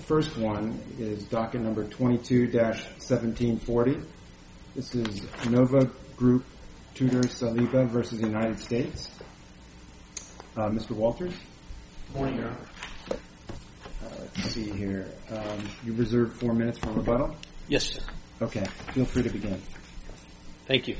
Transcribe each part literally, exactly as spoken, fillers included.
first one is docket number twenty-two dash seventeen forty. This is Nova Group Tudor Saliba versus the United States. Uh, Mister Walters? Good morning, Your Honor. Uh, let's see here. Um, you reserved four minutes for rebuttal? Yes, sir. Okay. Feel free to begin. Thank you.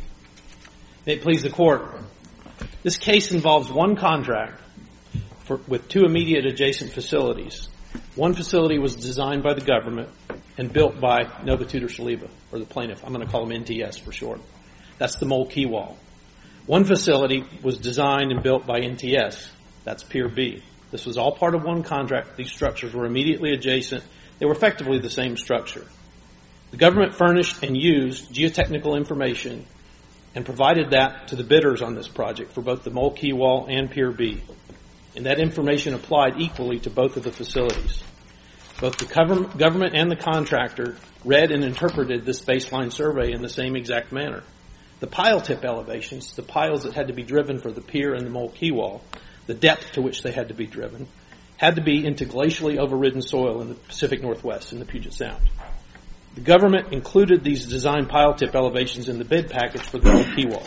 May it please the Court. This case involves one contract for, with two immediate adjacent facilities. One facility was designed by the government and built by Nova Tudor Saliba, or the plaintiff. I'm going to call him N T S for short. That's the Mole Key Wall. One facility was designed and built by N T S. That's Pier B. This was all part of one contract. These structures were immediately adjacent. They were effectively the same structure. The government furnished and used geotechnical information and provided that to the bidders on this project for both the Mole Key Wall and Pier B. And that information applied equally to both of the facilities. Both the government and the contractor read and interpreted this baseline survey in the same exact manner. The pile tip elevations, the piles that had to be driven for the pier and the Mole Key Wall, the depth to which they had to be driven, had to be into glacially overridden soil in the Pacific Northwest, in the Puget Sound. The government included these design pile tip elevations in the bid package for the Mole Key Wall.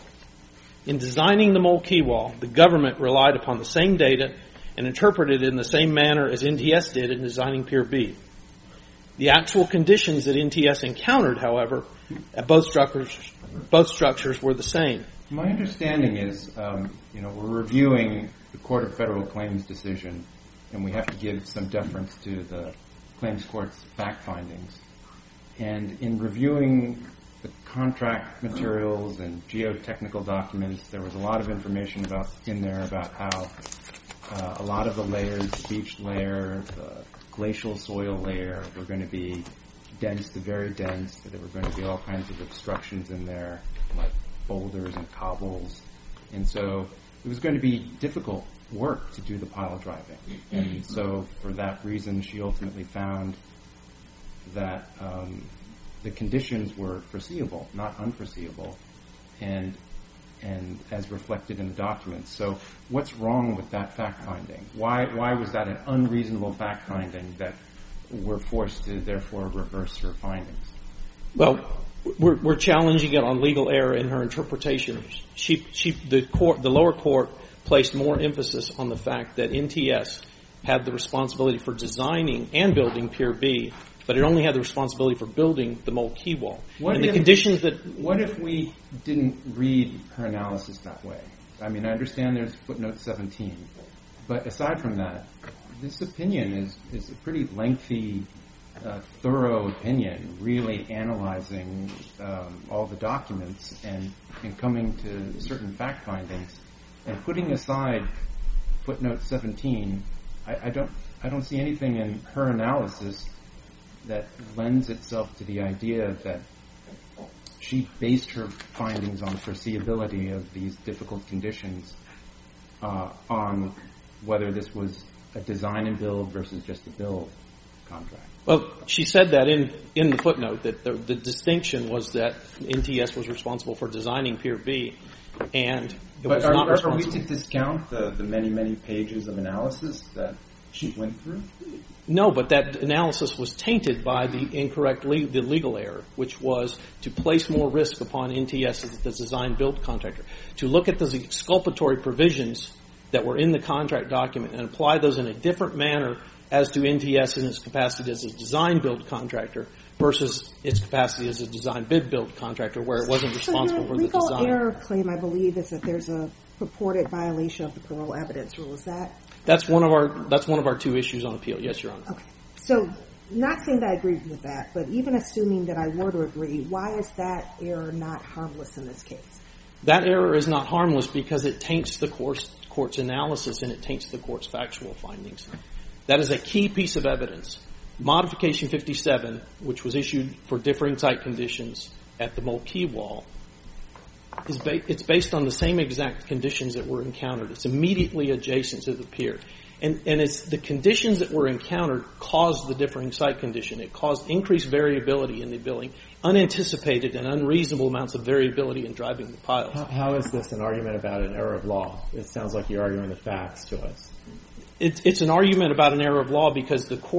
In designing the Mole Key Wall, the government relied upon the same data and interpreted it in the same manner as N T S did in designing Pier B. The actual conditions that N T S encountered, however, at both structures, both structures were the same. My understanding is, um, you know, we're reviewing the Court of Federal Claims decision, and we have to give some deference to the Claims Court's fact findings. And in reviewing the contract materials and geotechnical documents, there was a lot of information about in there about how uh, a lot of the layers, the beach layer, the glacial soil layer, were going to be dense to very dense, that there were going to be all kinds of obstructions in there, like boulders and cobbles. And so it was going to be difficult work to do the pile driving. And so for that reason, she ultimately found that um, the conditions were foreseeable, not unforeseeable, and and as reflected in the documents. So what's wrong with that fact finding? Why why was that an unreasonable fact finding that we're forced to therefore reverse her findings? Well, we're, we're challenging it on legal error in her interpretation. She she the court the lower court placed more emphasis on the fact that N T S had the responsibility for designing and building Pier B, but it only had the responsibility for building the Mole Key Wall. What and if, the conditions that... What if we didn't read her analysis that way? I mean, I understand there's footnote seventeen, but aside from that, this opinion is, is a pretty lengthy, uh, thorough opinion, really analyzing um, all the documents and, and coming to certain fact findings. And putting aside footnote seventeen, I, I don't I don't see anything in her analysis that lends itself to the idea that she based her findings on foreseeability of these difficult conditions uh, on whether this was a design and build versus just a build contract. Well, she said that in, in the footnote, that the, the distinction was that N T S was responsible for designing Pier B, and it but was are, not are, responsible. Are we to discount the, the many, many pages of analysis that she went through? No, but that analysis was tainted by the incorrect le- the legal error, which was to place more risk upon N T S as the design-build contractor, to look at those exculpatory provisions that were in the contract document and apply those in a different manner as to N T S in its capacity as a design-build contractor versus its capacity as a design-bid-build contractor, where it wasn't responsible so for the design. The legal error claim, I believe, is that there's a purported violation of the parole evidence rule. Is that? That's one of our that's one of our two issues on appeal. Yes, Your Honor. Okay. So, not saying that I agree with that, but even assuming that I were to agree, why is that error not harmless in this case? That error is not harmless because it taints the court's, court's analysis and it taints the court's factual findings. That is a key piece of evidence. Modification fifty-seven, which was issued for differing site conditions at the Mole Key Wall, is ba- it's based on the same exact conditions that were encountered. It's immediately adjacent to the pier. And, and it's the conditions that were encountered caused the differing site condition. It caused increased variability in the building, unanticipated and unreasonable amounts of variability in driving the piles. How, how is this an argument about an error of law? It sounds like you're arguing the facts to us. It, it's an argument about an error of law because the court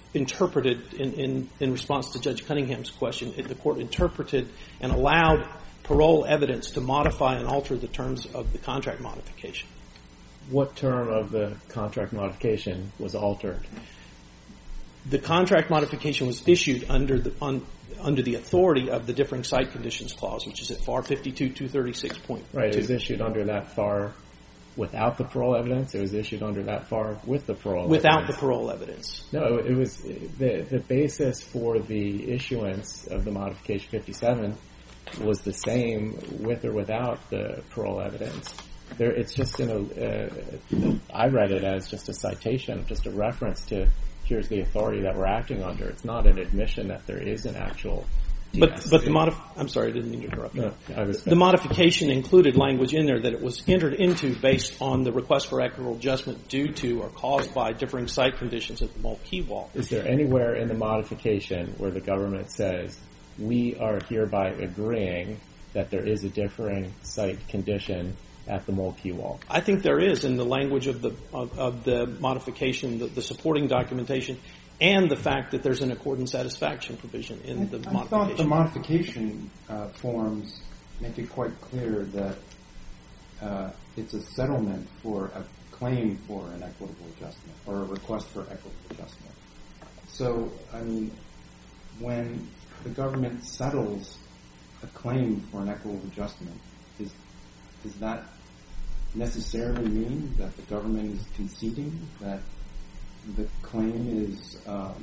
interpreted, in, in, in response to Judge Cunningham's question, it, the court interpreted and allowed parole evidence to modify and alter the terms of the contract modification. What term of the contract modification was altered? The contract modification was issued under the on, under the authority of the differing site conditions clause, which is at F A R fifty-two two thirty-six point two. Right, it was issued under that F A R without the parole evidence. It was issued under that F A R with the parole without evidence. the parole evidence. No, it was the the basis for the issuance of the modification fifty-seven was the same with or without the parole evidence. There, it's just in a. Uh, I read it as just a citation, just a reference to here's the authority that we're acting under. It's not an admission that there is an actual. But D S C. but the modif- I'm sorry, I didn't mean to interrupt you. No, I was The modification included language in there that it was entered into based on the request for equitable adjustment due to or caused by differing site conditions at the Mulkey Wall. Is there anywhere in the modification where the government says we are hereby agreeing that there is a differing site condition at the Mulkey Wall? I think there is in the language of the of, of the modification, the, the supporting documentation, and the fact that there's an accord and satisfaction provision in I, the I modification. thought the modification uh, forms make it quite clear that uh, it's a settlement for a claim for an equitable adjustment or a request for equitable adjustment. So, I mean, when the government settles a claim for an equitable adjustment, is, does that necessarily mean that the government is conceding that the claim is um,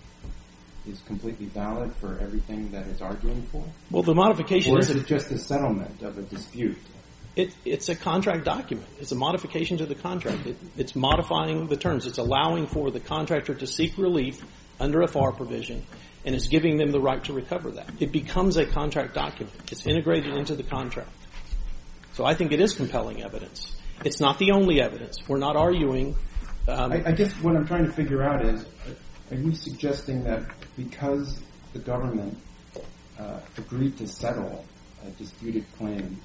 is completely valid for everything that it's arguing for? Well, the modification Or is is a, it just a settlement of a dispute? it, it's a contract document. It's a modification to the contract. It, it's modifying the terms. It's allowing for the contractor to seek relief under a F A R provision, and it's giving them the right to recover that. It becomes a contract document. It's integrated into the contract. So I think it is compelling evidence. It's not the only evidence. We're not arguing. Um, I, I guess what I'm trying to figure out is, are you suggesting that because the government uh, agreed to settle a disputed claim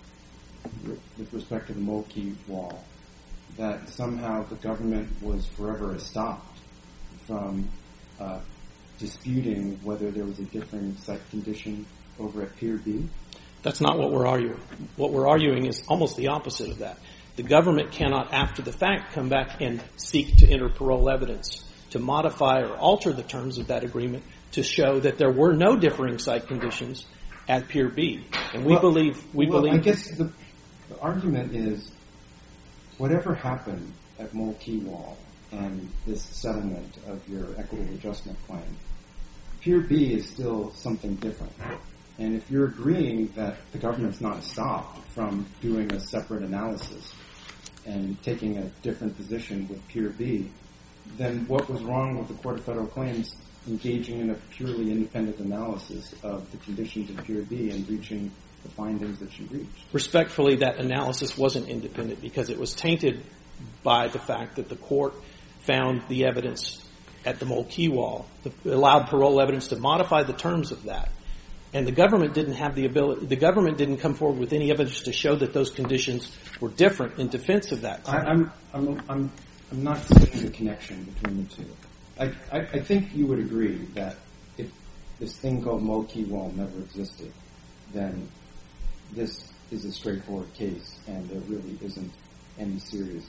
with respect to the Mulkey Wall, that somehow the government was forever stopped from uh, disputing whether there was a different site condition over at Pier B? That's not what we're arguing. What we're arguing is almost the opposite of that. The government cannot, after the fact, come back and seek to enter parole evidence to modify or alter the terms of that agreement to show that there were no differing site conditions at Pier B. And we well, believe we well, believe. I guess the, the argument is whatever happened at Mulkey Wall and this settlement of your equitable adjustment claim, Pier B is still something different. And if you're agreeing that the government's not stopped from doing a separate analysis and taking a different position with Pier B, then what was wrong with the Court of Federal Claims engaging in a purely independent analysis of the conditions of Pier B and reaching the findings that you reached? Respectfully, that analysis wasn't independent because it was tainted by the fact that the court found the evidence at the Mulkey Wall, allowed parole evidence to modify the terms of that. And the government didn't have the ability, the government didn't come forward with any evidence to show that those conditions were different in defense of that claim. I, I'm, I'm, I'm, I'm not seeing the connection between the two. I, I, I think you would agree that if this thing called Mulkey Wall never existed, then this is a straightforward case and there really isn't any serious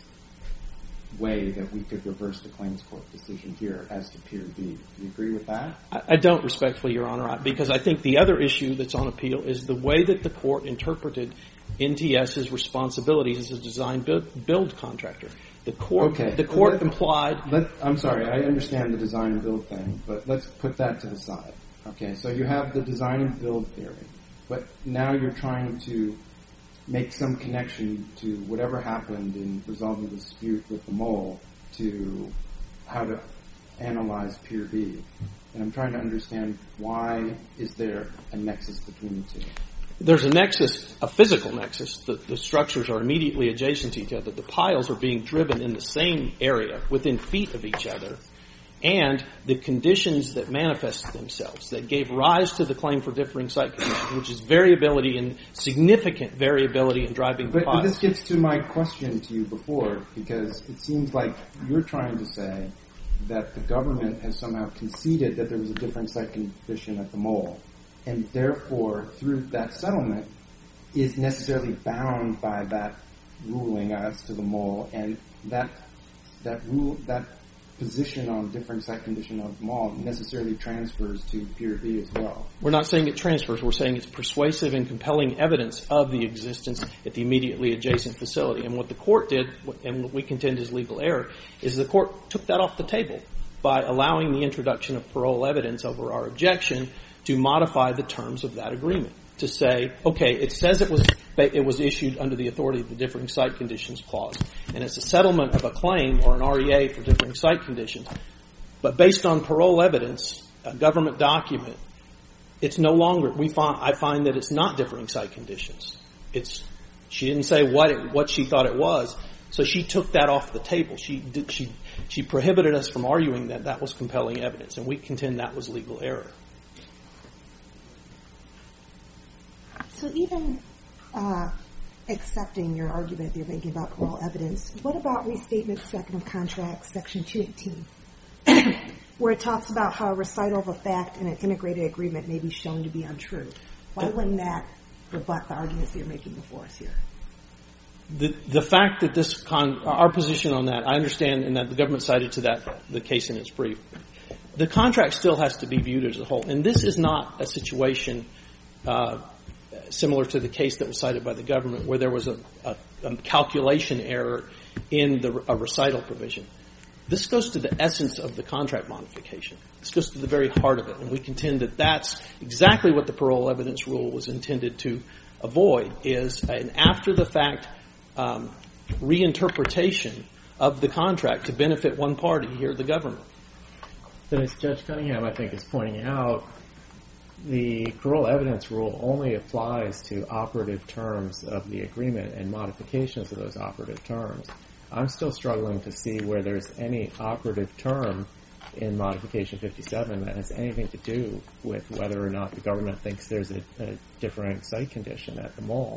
way that we could reverse the claims court decision here as to Pier B. Do you agree with that? I, I don't, respectfully, Your Honor, because I think the other issue that's on appeal is the way that the court interpreted NTS's responsibilities as a design build, build contractor. The court, okay. the court let, implied. Let, I'm sorry, I understand the design and build thing, but let's put that to the side. Okay, so you have the design and build theory, but now you're trying to make some connection to whatever happened in resolving the dispute with the mole to how to analyze Pier B. And I'm trying to understand why is there a nexus between the two? There's a nexus, a physical nexus. The, the structures are immediately adjacent to each other. The piles are being driven in the same area, within feet of each other. And the conditions that manifest themselves, that gave rise to the claim for differing site conditions, which is variability and significant variability in driving the but, piles. But this gets to my question to you before, because it seems like you're trying to say that the government has somehow conceded that there was a different site condition at the mole, and therefore, through that settlement, is necessarily bound by that ruling as to the mole, and that that rule that position on different site condition of the mole necessarily transfers to Pier B as well. We're not saying it transfers. We're saying it's persuasive and compelling evidence of the existence at the immediately adjacent facility. And what the court did, and what we contend is legal error, is the court took that off the table by allowing the introduction of parole evidence over our objection to modify the terms of that agreement. To say, okay, it says it was it was issued under the authority of the differing site conditions clause, and it's a settlement of a claim or an R E A for differing site conditions. But based on parole evidence, a government document, it's no longer. We find I find that it's not differing site conditions. It's she didn't say what it, what she thought it was, so she took that off the table. She did, she she prohibited us from arguing that that was compelling evidence, and we contend that was legal error. So even uh, accepting your argument that you're making about parole evidence, what about Restatement Second of Contract, Section two eighteen, where it talks about how a recital of a fact in an integrated agreement may be shown to be untrue? Why wouldn't that rebut the arguments that you're making before us here? The the fact that this con, our position on that, I understand, and that the government cited to that the case in its brief. The contract still has to be viewed as a whole, and this is not a situation Uh, similar to the case that was cited by the government, where there was a, a, a calculation error in the a recital provision. This goes to the essence of the contract modification. This goes to the very heart of it, and we contend that that's exactly what the parole evidence rule was intended to avoid, is an after-the-fact um, reinterpretation of the contract to benefit one party, here the government. But as Judge Cunningham, I think, is pointing out, the parole evidence rule only applies to operative terms of the agreement and modifications of those operative terms. I'm still struggling to see where there's any operative term in Modification fifty-seven that has anything to do with whether or not the government thinks there's a, a differing site condition at the mall.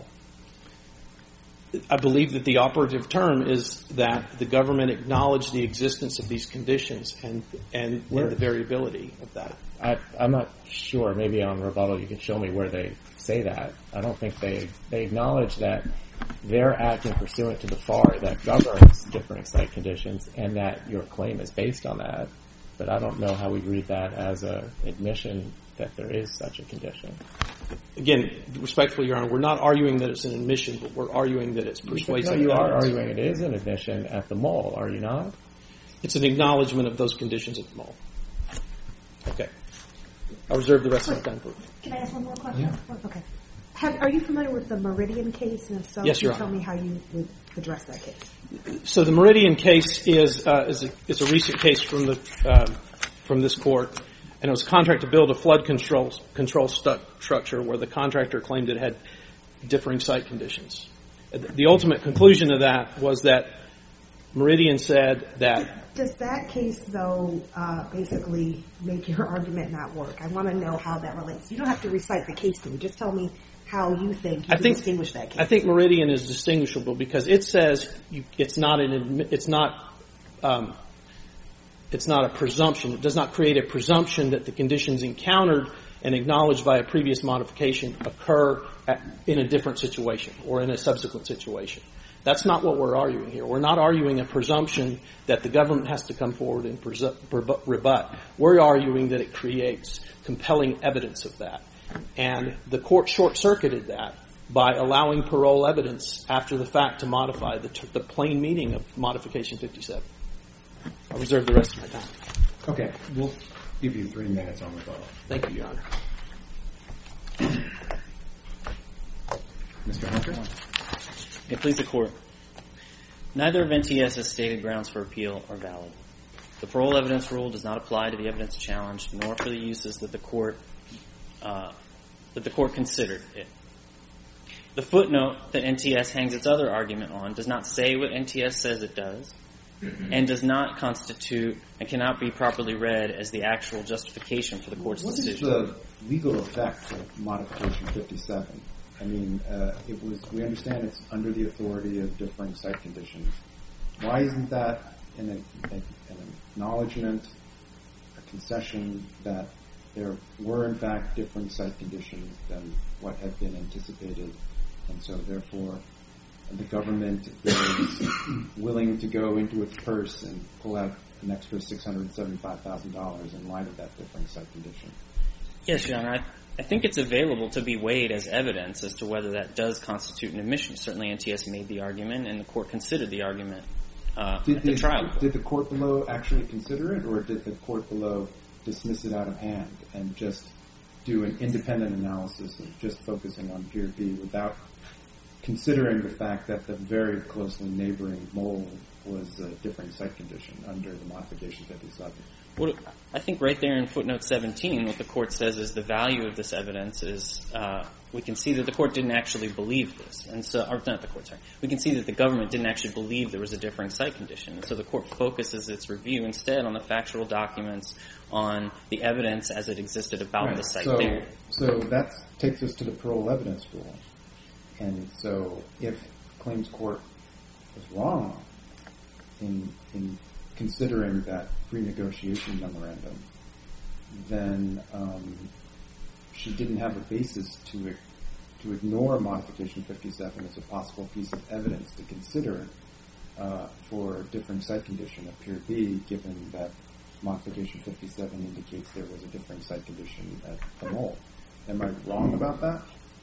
I believe that the operative term is that the government acknowledged the existence of these conditions and and, and the variability of that. I, I'm not sure. Maybe on rebuttal you can show me where they say that. I don't think they they acknowledge that they're acting pursuant to the F A R that governs differing site conditions, and that your claim is based on that. But I don't know how we read that as a admission that there is such a condition. Again, respectfully, Your Honor, we're not arguing that it's an admission, but we're arguing that it's persuasive. No, you evidence. are arguing it is an admission at the mall, are you not? It's an acknowledgement of those conditions at the mall. Okay. I'll reserve the rest Wait, of my time for it. Can I ask one more question? Yeah. Okay. Have, are you familiar with the Meridian case? And if so, yes, can Your you tell Honor. me how you would address that case? So the Meridian case is uh, is, a, is a recent case from the um, from this court, and it was a contract to build a flood control control stu- structure where the contractor claimed it had differing site conditions. The ultimate conclusion of that was that Meridian said that. Does that case, though, uh, basically make your argument not work? I want to know how that relates. You don't have to recite the case to me. Just tell me how you think you I can think, distinguish that case. I think Meridian is distinguishable because it says you, it's not an it's not um, it's not a presumption. It does not create a presumption that the conditions encountered and acknowledged by a previous modification occur at, in a different situation or in a subsequent situation. That's not what we're arguing here. We're not arguing a presumption that the government has to come forward and presu- rebut. We're arguing that it creates compelling evidence of that. And the court short-circuited that by allowing parole evidence after the fact to modify the, t- the plain meaning of Modification fifty-seven. I'll reserve the rest of my time. Okay. We'll give you three minutes on rebuttal. Thank you, Your Honor. Mister Hunter? May it please the Court. Neither of N T S's stated grounds for appeal are valid. The parole evidence rule does not apply to the evidence challenged, nor for the uses that the court uh, that the court considered it. The footnote that N T S hangs its other argument on does not say what N T S says it does, and does not constitute and cannot be properly read as the actual justification for the court's what decision. What is the legal effect of Modification fifty-seven? I mean, uh, it was. We understand it's under the authority of differing site conditions. Why isn't that an, an acknowledgement, a concession that there were in fact different site conditions than what had been anticipated, and so therefore the government is willing to go into its purse and pull out an extra six hundred seventy-five thousand dollars in light of that different site condition. Yes, Your Honor. I, I think it's available to be weighed as evidence as to whether that does constitute an admission. Certainly N T S made the argument, and the court considered the argument uh, did at the the, trial. Did the court below actually consider it, or did the court below dismiss it out of hand and just do an independent analysis of just focusing on Pier B without considering the fact that the very closely neighboring mole was a different site condition under the modification fifty-seven? Well, I think right there in footnote seventeen, what the court says is the value of this evidence is uh, we can see that the court didn't actually believe this, and so or not the court, sorry, we can see that the government didn't actually believe there was a differing site condition, and so the court focuses its review instead on the factual documents, on the evidence as it existed about right. the site so, there. So that takes us to the parole evidence rule, and so if claims court was wrong in in considering that pre-negotiation memorandum, then um, she didn't have a basis to to ignore modification fifty-seven as a possible piece of evidence to consider uh, for different site condition at Pier B, given that modification fifty-seven indicates there was a different site condition at the mole. Am I wrong about that?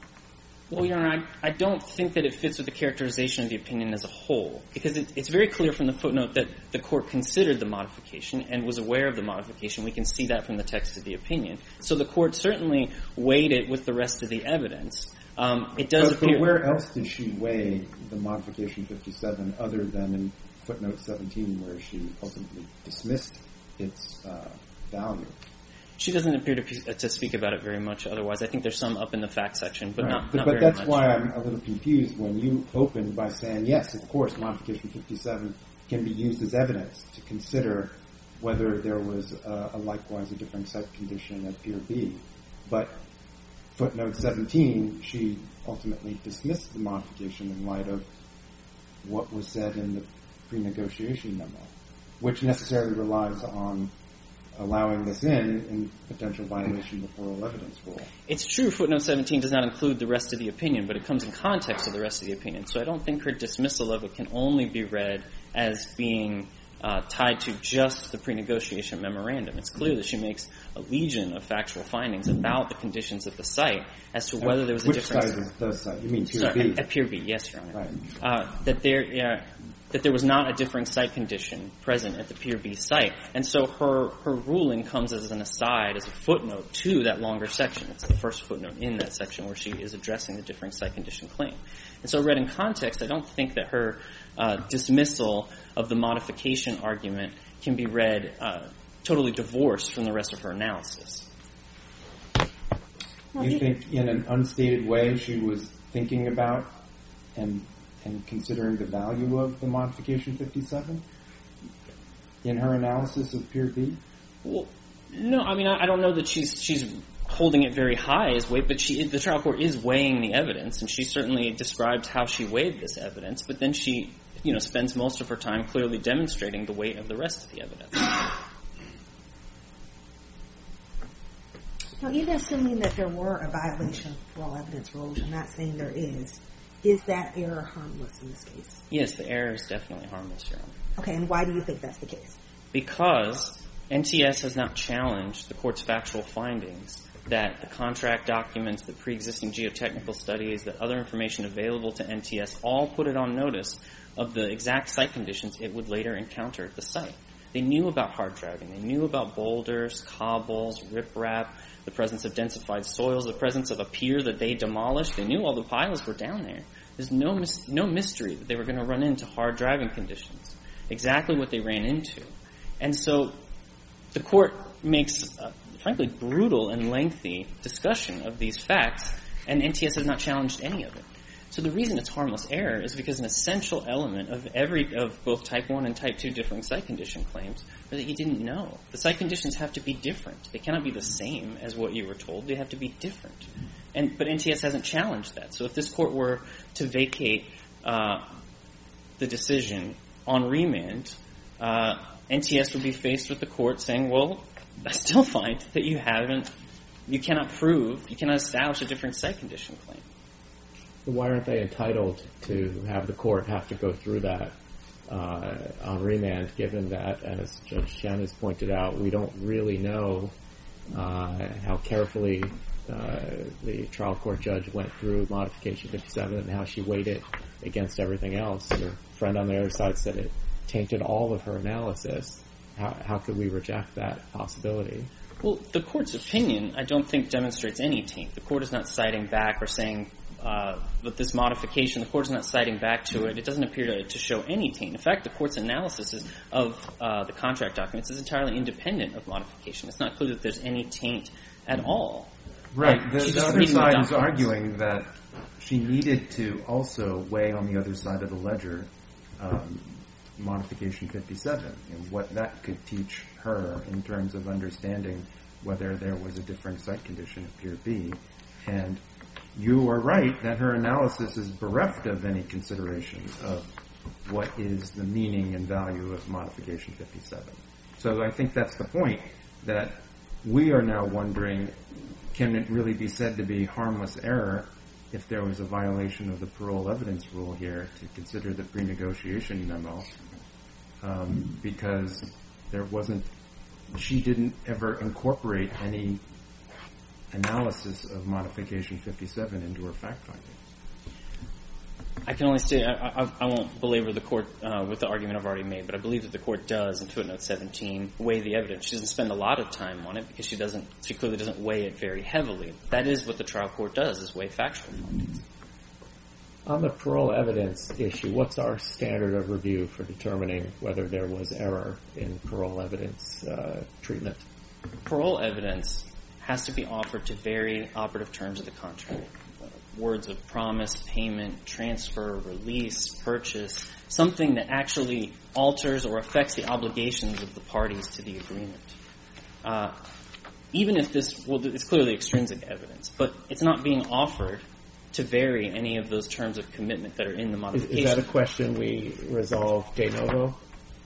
Well, Your Honor, I, I don't think that it fits with the characterization of the opinion as a whole, because it, it's very clear from the footnote that the court considered the modification and was aware of the modification. We can see that from the text of the opinion. So the court certainly weighed it with the rest of the evidence. Um, it does but, appear. But where else did she weigh the modification fifty-seven other than in footnote seventeen, where she ultimately dismissed its uh, value? She doesn't appear to, to speak about it very much otherwise. I think there's some up in the fact section, but right. not, but, not but very that's much. why I'm a little confused when you opened by saying, yes, of course, modification fifty-seven can be used as evidence to consider whether there was a, a likewise a different site condition at Pier B. But footnote seventeen, she ultimately dismissed the modification in light of what was said in the pre-negotiation memo, which necessarily relies on allowing this in in potential violation of the parole evidence rule. It's true footnote seventeen does not include the rest of the opinion, but it comes in context of the rest of the opinion. So I don't think her dismissal of it can only be read as being uh, tied to just the pre-negotiation memorandum. It's clear that she makes a legion of factual findings about the conditions at the site as to whether there was a Which difference. site is the site? You mean Pier Sorry, B? At, at Pier B, yes, Your Honor. Right. Uh, that there, uh, that there was not a differing site condition present at the Pier B site. And so her, her ruling comes as an aside, as a footnote to that longer section. It's the first footnote in that section where she is addressing the differing site condition claim. And so read in context, I don't think that her uh, dismissal of the modification argument can be read uh, totally divorced from the rest of her analysis. You think in an unstated way she was thinking about and and considering the value of the modification fifty-seven in her analysis of Pier B? Well, no, I mean, I, I don't know that she's she's holding it very high as weight, but she, the trial court is weighing the evidence, and she certainly describes how she weighed this evidence, but then she, you know, spends most of her time clearly demonstrating the weight of the rest of the evidence. Now, even assuming that there were a violation of parole evidence rules, I'm not saying there is, is that error harmless in this case? Yes, the error is definitely harmless, Your Honor. Okay, and why do you think that's the case? Because N T S has not challenged the court's factual findings that the contract documents, the pre-existing geotechnical studies, that other information available to N T S all put it on notice of the exact site conditions it would later encounter at the site. They knew about hard driving. They knew about boulders, cobbles, riprap, the presence of densified soils, the presence of a pier that they demolished. They knew all the piles were down there. There's no mis- no mystery that they were going to run into hard driving conditions. Exactly what they ran into. And so the court makes a, frankly, brutal and lengthy discussion of these facts, and N T S has not challenged any of it. So the reason it's harmless error is because an essential element of every of both Type one and Type two differing site condition claims are that you didn't know. The site conditions have to be different. They cannot be the same as what you were told. They have to be different. And but N T S hasn't challenged that. So if this court were to vacate uh, the decision on remand, uh, N T S would be faced with the court saying, well, I still find that you haven't, you cannot prove, you cannot establish a different site condition claim. Why aren't they entitled to have the court have to go through that uh, on remand, given that, as Judge Chen has pointed out, we don't really know uh, how carefully uh, the trial court judge went through Modification fifty-seven and how she weighed it against everything else. Your friend on the other side said it tainted all of her analysis. How, how could we reject that possibility? Well, the court's opinion, I don't think, demonstrates any taint. The court is not citing back or saying uh, that this modification, the court is not citing back to it. It doesn't appear to, to show any taint. In fact, the court's analysis is, of uh, the contract documents is entirely independent of modification. It's not clear that there's any taint at all. Right. Uh, the she's the just other reading the side is documents. arguing that she needed to also weigh on the other side of the ledger um, Modification fifty-seven and what that could teach her in terms of understanding whether there was a different site condition at Pier B. And you are right that her analysis is bereft of any consideration of what is the meaning and value of Modification fifty-seven. So I think that's the point, that we are now wondering, can it really be said to be harmless error if there was a violation of the parole evidence rule here to consider the pre-negotiation memo, um, because there wasn't, she didn't ever incorporate any analysis of Modification fifty-seven into her fact-finding. I can only say, I, I, I won't belabor the court uh, with the argument I've already made, but I believe that the court does, in footnote seventeen, weigh the evidence. She doesn't spend a lot of time on it because she doesn't, she clearly doesn't weigh it very heavily. That is what the trial court does, is weigh factual findings. On the parole evidence issue, what's our standard of review for determining whether there was error in parole evidence uh, treatment? Parole evidence has to be offered to vary operative terms of the contract. Words of promise, payment, transfer, release, purchase, something that actually alters or affects the obligations of the parties to the agreement. Uh, even if this, well, it's clearly extrinsic evidence, but it's not being offered to vary any of those terms of commitment that are in the Is, modification. is that a question we resolve de novo?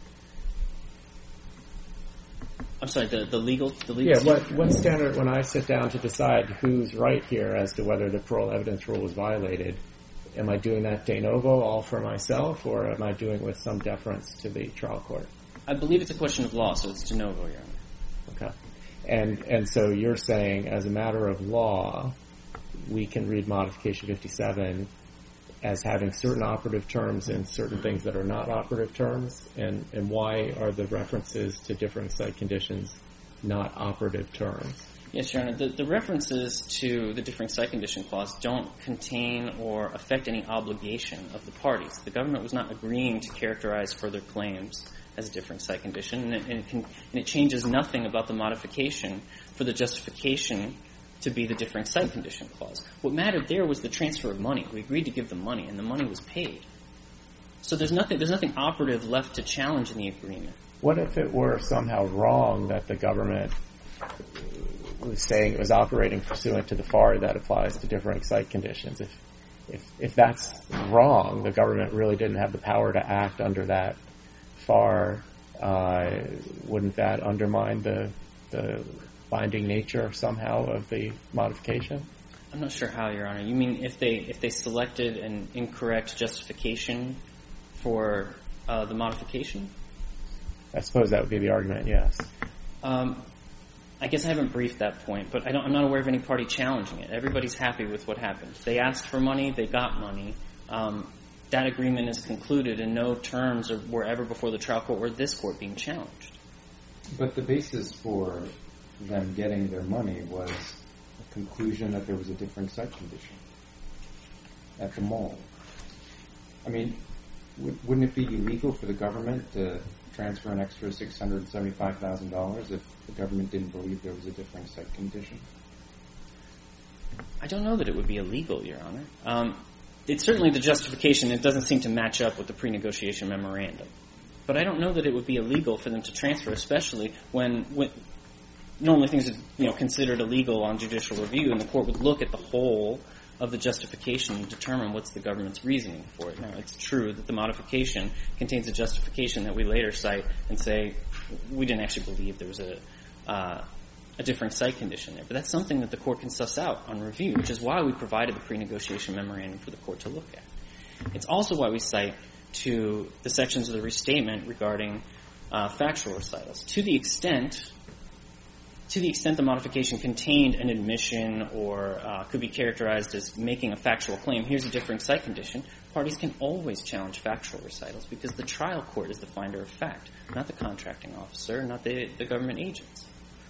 I'm sorry, the, the legal, the legal. Yeah, what, what standard, when I sit down to decide who's right here as to whether the parole evidence rule was violated, am I doing that de novo all for myself, or am I doing with some deference to the trial court? I believe it's a question of law, so it's de novo, Your Honor. Okay. And, and so you're saying, as a matter of law, we can read Modification fifty-seven as having certain operative terms and certain things that are not operative terms? And, and why are the references to different site conditions not operative terms? Yes, Your Honor. The, the references to the differing site condition clause don't contain or affect any obligation of the parties. The government was not agreeing to characterize further claims as a differing site condition, and it, and it, can, and it changes nothing about the modification for the justification to be the differing site condition clause. What mattered there was the transfer of money. We agreed to give the money, and the money was paid. So there's nothing, there's nothing operative left to challenge in the agreement. What if it were somehow wrong that the government was saying it was operating pursuant to the F A R that applies to differing site conditions? If, if, if that's wrong, the government really didn't have the power to act under that F A R, uh, wouldn't that undermine the, the binding nature somehow of the modification? I'm not sure how, Your Honor. You mean if they if they selected an incorrect justification for uh, the modification? I suppose that would be the argument, yes. Um, I guess I haven't briefed that point, but I don't, I'm not aware of any party challenging it. Everybody's happy with what happened. They asked for money, they got money. Um, that agreement is concluded, and no terms are, were ever before the trial court or this court being challenged. But the basis for them getting their money was a conclusion that there was a different site condition at the mall. I mean, w- wouldn't it be illegal for the government to transfer an extra six hundred seventy-five thousand dollars if the government didn't believe there was a different site condition? I don't know that it would be illegal, Your Honor. Um, it's certainly the justification. It doesn't seem to match up with the pre-negotiation memorandum. But I don't know that it would be illegal for them to transfer, especially when, when normally things are, you know, considered illegal on judicial review, and the court would look at the whole of the justification to determine what's the government's reasoning for it. Now, it's true that the modification contains a justification that we later cite and say we didn't actually believe there was a uh, a differing site condition there. But that's something that the court can suss out on review, which is why we provided the pre-negotiation memorandum for the court to look at. It's also why we cite to the sections of the restatement regarding uh, factual recitals. To the extent To the extent the modification contained an admission or uh, could be characterized as making a factual claim, here's a differing site condition, parties can always challenge factual recitals because the trial court is the finder of fact, not the contracting officer, not the, the government agents.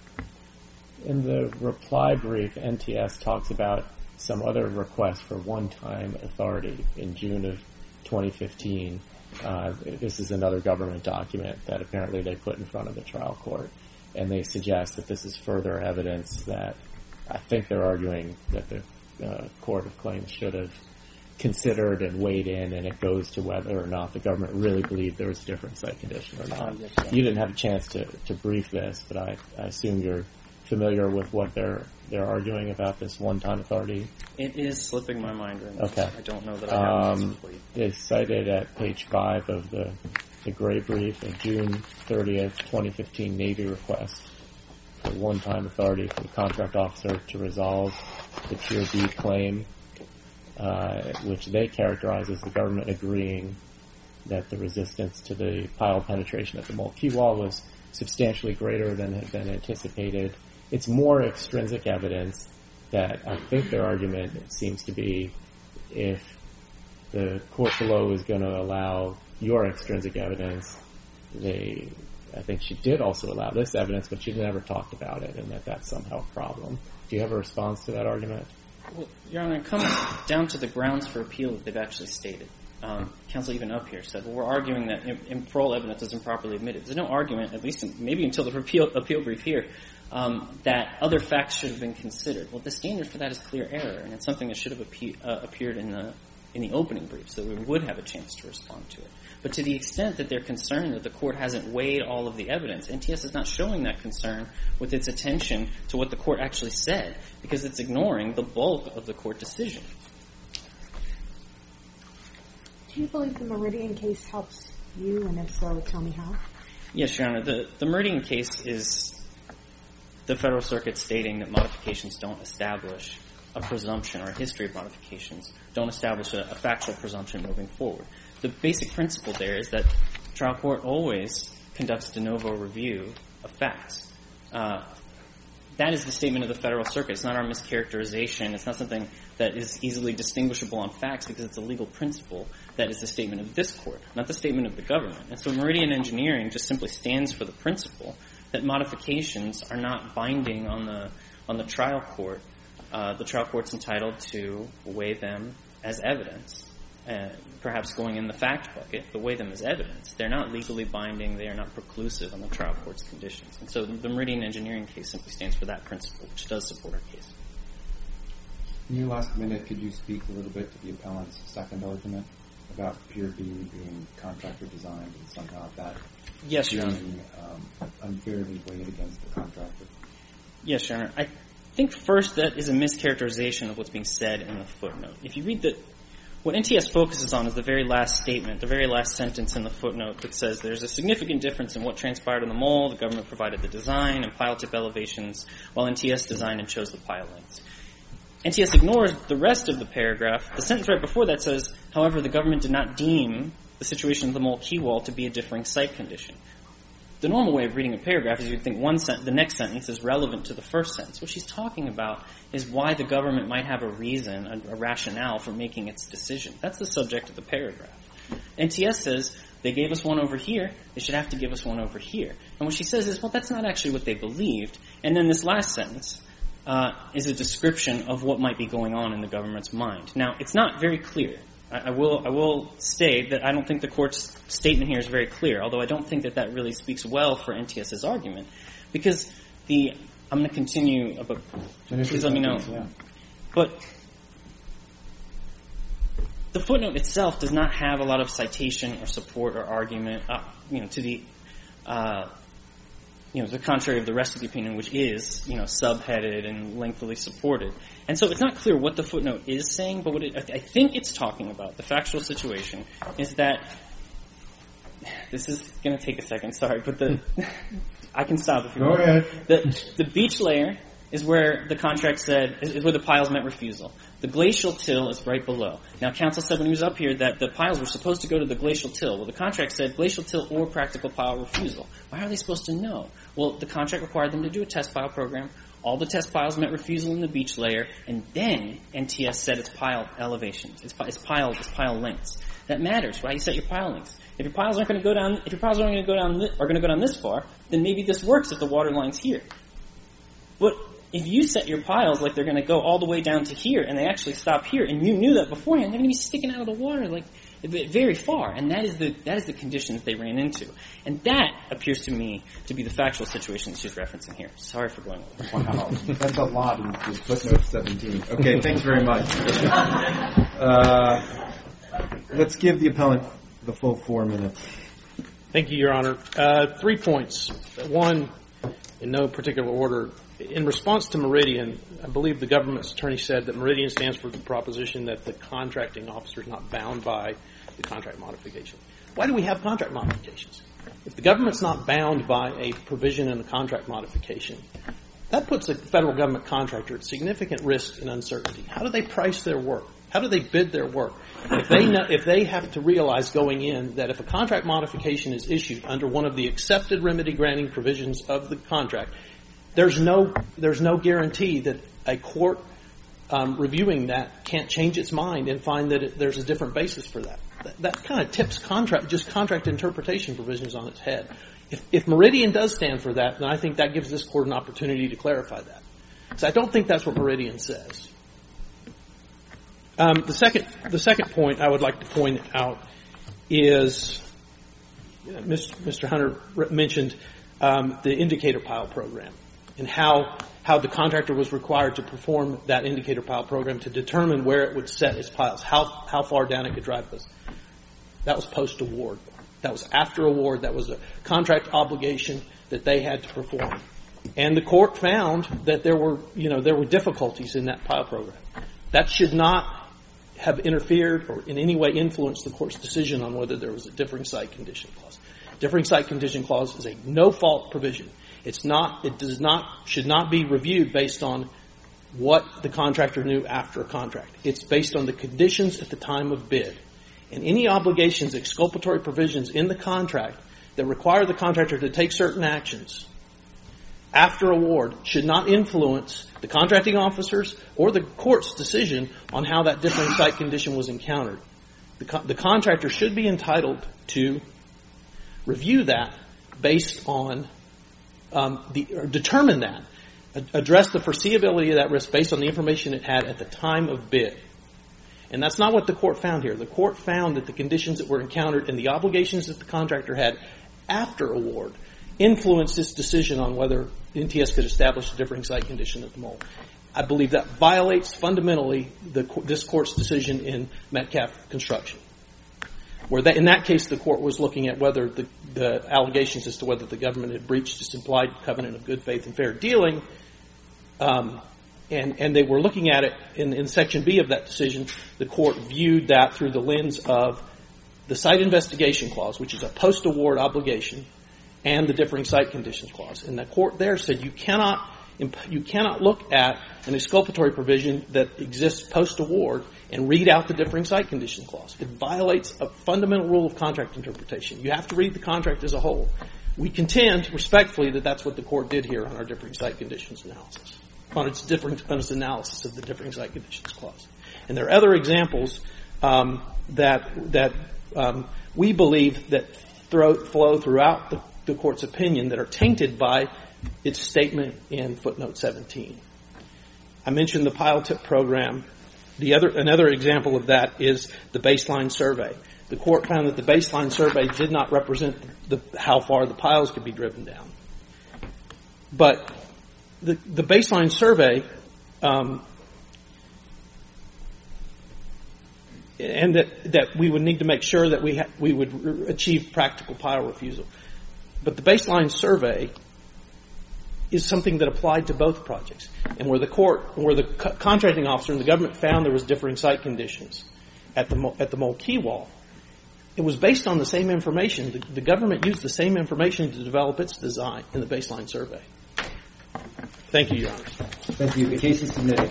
In the reply brief, N T S talks about some other request for one-time authority in June of twenty fifteen. Uh, this is another government document that apparently they put in front of the trial court. And they suggest that this is further evidence that I think they're arguing that the uh, Court of Claims should have considered and weighed in, and it goes to whether or not the government really believed there was a different site condition or not. You didn't have a chance to, to brief this, but I, I assume you're familiar with what they're they're arguing about this one-time authority. It is slipping my mind right now. Okay. I don't know that I have um, an answer for you. It's cited at page five of the the gray brief, a June thirtieth, twenty fifteen Navy request for one-time authority for the contract officer to resolve the Tier B claim, uh, which they characterize as the government agreeing that the resistance to the pile penetration at the Mole Key Wall was substantially greater than had been anticipated. It's more extrinsic evidence that I think their argument seems to be if the court below is going to allow your extrinsic evidence, they, I think she did also allow this evidence, but she never talked about it, and that that's somehow a problem. Do you have a response to that argument? Well, Your Honor, it comes down to the grounds for appeal that they've actually stated. Um, counsel even up here said, well, we're arguing that in, in parole evidence is improperly admitted. There's no argument, at least in, maybe until the appeal, appeal brief here, um, that other facts should have been considered. Well, the standard for that is clear error, and it's something that should have appe- uh, appeared in the in the opening brief, so we would have a chance to respond to it. But to the extent that they're concerned that the court hasn't weighed all of the evidence, N T S is not showing that concern with its attention to what the court actually said, because it's ignoring the bulk of the court decision. Do you believe the Meridian case helps you, and if so, tell me how? Yes, Your Honor. The, the Meridian case is the Federal Circuit stating that modifications don't establish a presumption or a history of modifications, don't establish a, a factual presumption moving forward. The basic principle there is that trial court always conducts de novo review of facts. Uh, that is the statement of the Federal Circuit. It's not our mischaracterization. It's not something that is easily distinguishable on facts because it's a legal principle. That is the statement of this court, not the statement of the government. And so Meridian Engineering just simply stands for the principle that modifications are not binding on the on the trial court. Uh, the trial court's entitled to weigh them as evidence. Uh, perhaps going in the fact bucket, but weigh them as evidence. They're not legally binding. They are not preclusive on the trial court's conditions. And so the, the Meridian Engineering case simply stands for that principle, which does support our case. In your last minute, could you speak a little bit to the appellant's second argument about Pier B being contractor designed and somehow that yes, Your Honor. being um, unfairly weighed against the contractor? Yes, Your Honor. I think first that is a mischaracterization of what's being said in the footnote. If you read the What N T S focuses on is the very last statement, the very last sentence in the footnote that says there's a significant difference in what transpired in the mole. The government provided the design and pile tip elevations, while N T S designed and chose the pile lengths. N T S ignores the rest of the paragraph. The sentence right before that says, however, the government did not deem the situation of the mole key wall to be a differing site condition. The normal way of reading a paragraph is you'd think one sen- the next sentence is relevant to the first sentence. What she's talking about is why the government might have a reason, a, a rationale for making its decision. That's the subject of the paragraph. N T S says, they gave us one over here, they should have to give us one over here. And what she says is, well, that's not actually what they believed. And then this last sentence uh, is a description of what might be going on in the government's mind. Now, it's not very clear. I will I will state that I don't think the court's statement here is very clear, although I don't think that that really speaks well for N T S's argument, because the I'm going to continue, but please let me know. Yeah. But the footnote itself does not have a lot of citation or support or argument, uh, you know, to the uh, you know, the contrary of the rest of the opinion, which is, you know, subheaded and lengthily supported. And so it's not clear what the footnote is saying, but what it, I think it's talking about, the factual situation, is that, this is going to take a second, sorry, but the, I can stop if you Go want. ahead. The, the beach layer is where the contract said, is, is where the piles meant refusal. The glacial till is right below. Now, counsel said when he was up here that the piles were supposed to go to the glacial till. Well, the contract said glacial till or practical pile refusal. Why are they supposed to know? Well, the contract required them to do a test pile program. All the test piles meant refusal in the beach layer, and then N T S set its pile elevations, its, its pile, its pile lengths. That matters, right? You set your pile lengths. If your piles aren't going to go down, if your piles aren't going to go down, are going to go down this far, then maybe this works if the water line's here. But if you set your piles like they're going to go all the way down to here, and they actually stop here, and you knew that beforehand, they're going to be sticking out of the water like very far, and that is the that is the condition that they ran into, and that appears to me to be the factual situation that she's referencing here. Sorry for going over. Wow, that's a lot in footnote seventeen. Okay, thanks very much. Uh, let's give the appellant the full four minutes. Thank you, Your Honor. Uh, three points. One, in no particular order. In response to Meridian, I believe the government's attorney said that Meridian stands for the proposition that the contracting officer is not bound by the contract modification. Why do we have contract modifications? If the government's not bound by a provision in the contract modification, that puts the federal government contractor at significant risk and uncertainty. How do they price their work? How do they bid their work? If they know, if they have to realize going in that if a contract modification is issued under one of the accepted remedy granting provisions of the contract, There's no there's no guarantee that a court um, reviewing that can't change its mind and find that it, there's a different basis for that. That, that kind of tips contract just contract interpretation provisions on its head. If, if Meridian does stand for that, then I think that gives this court an opportunity to clarify that. So I don't think that's what Meridian says. Um, the second the second point I would like to point out is uh, Mister Hunter mentioned um, the indicator pile program. And how how the contractor was required to perform that indicator pile program to determine where it would set its piles, how how far down it could drive those. That was post-award. That was after award. That was a contract obligation that they had to perform. And the court found that there were, you know, there were difficulties in that pile program. That should not have interfered or in any way influenced the court's decision on whether there was a differing site condition clause. Differing site condition clause is a no-fault provision. It's not, it does not, should not be reviewed based on what the contractor knew after a contract. It's based on the conditions at the time of bid. And any obligations, exculpatory provisions in the contract that require the contractor to take certain actions after award should not influence the contracting officers or the court's decision on how that differing site condition was encountered. The, co- the contractor should be entitled to review that based on Um, the, or determine that, address the foreseeability of that risk based on the information it had at the time of bid. And that's not what the court found here. The court found that the conditions that were encountered and the obligations that the contractor had after award influenced its decision on whether N T S could establish a differing site condition at the mole. I believe that violates fundamentally the, this court's decision in Metcalf Construction. Where that, in that case, the court was looking at whether the, the allegations as to whether the government had breached its implied covenant of good faith and fair dealing, um, and, and they were looking at it in, in Section B of that decision. The court viewed that through the lens of the site investigation clause, which is a post-award obligation, and the differing site conditions clause. And the court there said you cannot you cannot look at an exculpatory provision that exists post-award and read out the differing site condition clause. It violates a fundamental rule of contract interpretation. You have to read the contract as a whole. We contend respectfully that that's what the court did here on our differing site conditions analysis, on its different on its analysis of the differing site conditions clause. And there are other examples um, that that um, we believe that throw, flow throughout the, the court's opinion that are tainted by its statement in footnote seventeen. I mentioned the pile tip program. The other, another example of that is the baseline survey. The court found that the baseline survey did not represent the, how far the piles could be driven down. But the, the baseline survey, um, and that, that we would need to make sure that we ha- we would re- achieve practical pile refusal. But the baseline survey is something that applied to both projects. And where the court, where the co- contracting officer and the government found there was differing site conditions at the Mo- at the Mole Key wall, it was based on the same information. The, the government used the same information to develop its design in the baseline survey. Thank you, Your Honor. Thank you. The case is submitted.